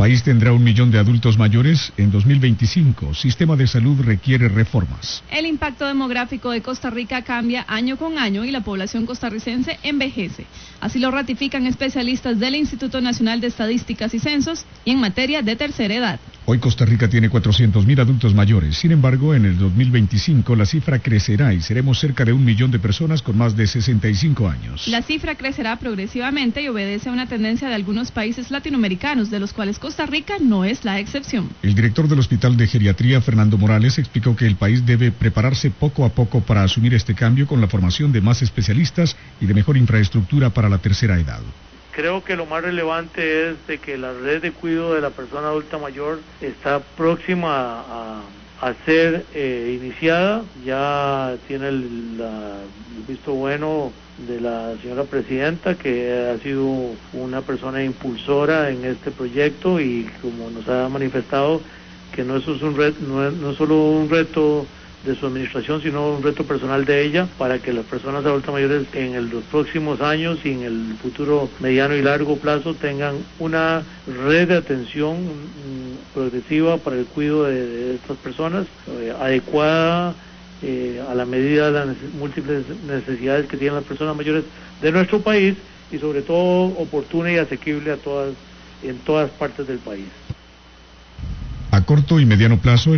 País tendrá 1 millón de adultos mayores en 2025. Sistema de salud requiere reformas. El impacto demográfico de Costa Rica cambia año con año y la población costarricense envejece. Así lo ratifican especialistas del Instituto Nacional de Estadísticas y Censos y en materia de tercera edad. Hoy Costa Rica tiene 400.000 adultos mayores. Sin embargo, en el 2025 la cifra crecerá y seremos cerca de 1 millón de personas con más de 65 años. La cifra crecerá progresivamente y obedece a una tendencia de algunos países latinoamericanos, de los cuales Costa Rica no es la excepción. El director del Hospital de Geriatría, Fernando Morales, explicó que el país debe prepararse poco a poco para asumir este cambio con la formación de más especialistas y de mejor infraestructura para la tercera edad. Creo que lo más relevante es de que la red de cuidado de la persona adulta mayor está próxima a ser iniciada. Ya tiene el visto bueno de la señora presidenta, que ha sido una persona impulsora en este proyecto y como nos ha manifestado que no eso es un reto, no es solo un reto de su administración, sino un reto personal de ella, para que las personas adultas mayores en los próximos años y en el futuro mediano y largo plazo tengan una red de atención progresiva para el cuidado de estas personas, adecuada a la medida de las múltiples necesidades que tienen las personas mayores de nuestro país y sobre todo oportuna y asequible en todas partes del país. A corto y mediano plazo,